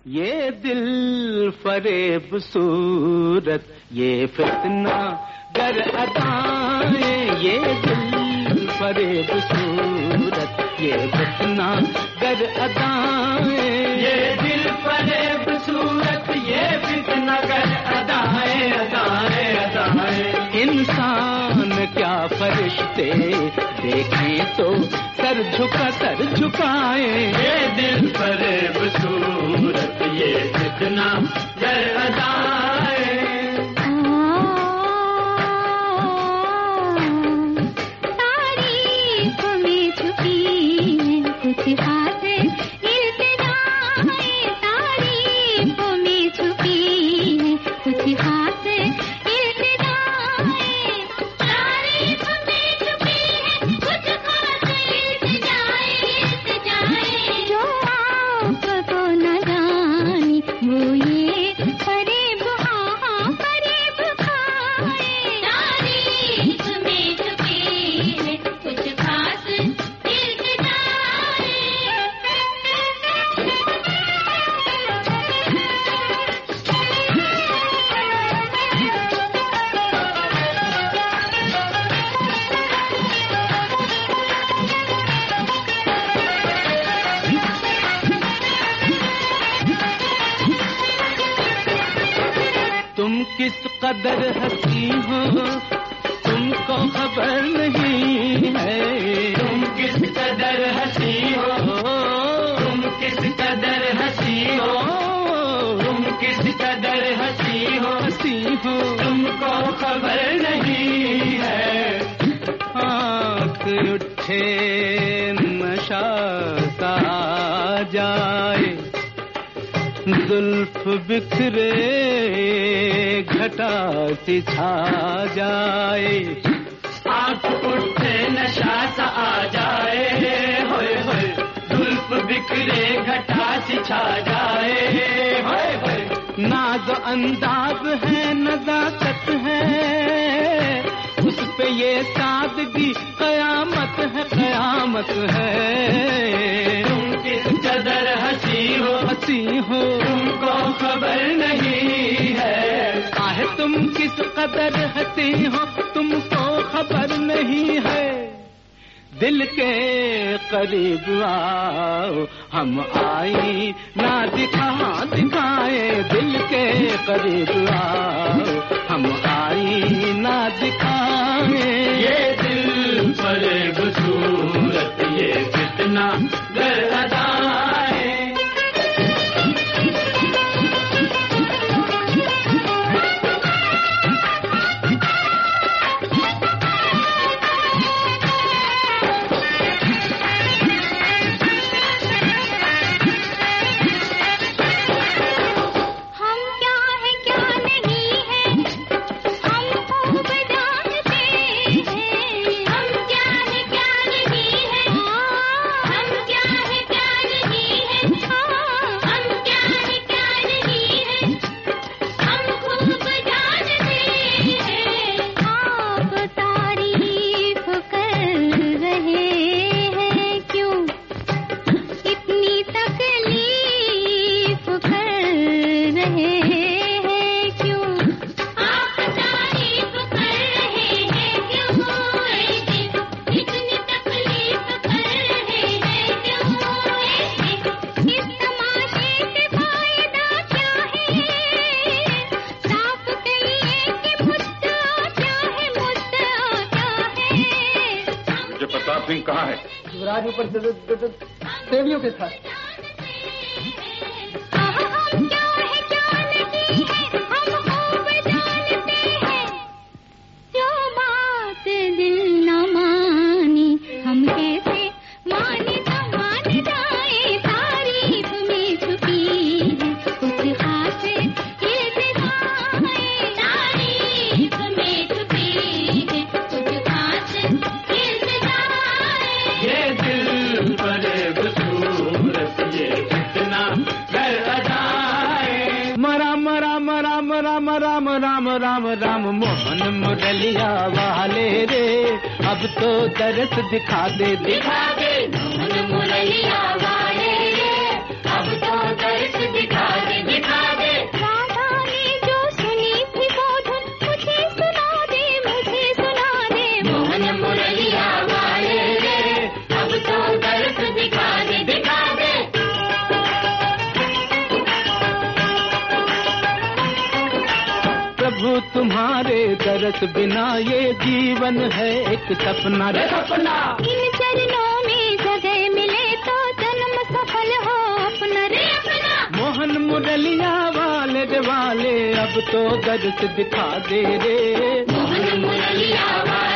ये दिल फरेब सूरत, ये फितना गर अदाएं, ये दिल फरेब सूरत, ये फितना गर अदाएं, ये दिल फरेब सूरत, ये फितना गर अदाएं, अदाएं, अदाएं। इंसान क्या फरिश्ते देखें तो सर झुकाए, ये दिल फरेब सूरत, ये फितना गर अदाएं। तारीफ में छुपी है कुछ खास इल्तिजाएं, तारीफ में छुपी है कुछ खास इल्तिजाएं, तारीफ में छुपी है कुछ खास इल्तिजाएं, इल्तिजाएं। जो आपको न जानी वो ये फरेब फरेब खाए, तारीफ में छुपी है कुछ खास इल्तिजाएं। तुम किस कदर हंसी हो तुमको खबर नहीं है, तुम किस कदर हंसी हो, तुम किस कदर हंसी हो, तुम किस कदर हंसी हो, हंसी हो तुमको खबर नहीं है। आँख उठे नशा सा जाए, जुल्फ बिखरे घटा सी छा जाए, आँख उठे नशा सा आ जाए, होए होए जुल्फ बिखरे घटा सी छा जाए, होए होए। नाज अंदाज है नजाकत है, उस पे ये सादगी कयामत है, कयामत है। तुम किस कदर हंसी हो, हंसी हो तुमको खबर नहीं है। आहे तुम किस कदर हंसी हो तुमको खबर नहीं है। दिल के करीब आओ हम आई ना दिखाए, दिल के करीब आओ हम आई ना दिखाए। ये दिल फरेब सूरत, ये फितना गर अदाएं। सिंह कहाँ है? युवराज ऊपर देवियों के साथ। राम राम राम राम मोहन मुरलिया वाले रे, अब तो दरस दिखा दे मोहन मुरलिया वाले रे, अब तो दरस दिखा दे। तुम्हारे दरस बिना ये जीवन है एक सपना रे सपना। इन चरणों में जगह मिले तो जन्म सफल हो अपना रे अपना। मोहन मुरलिया वाले रे वाले अब तो दर्श दिखा दे रे। मोहन मुरलिया वाले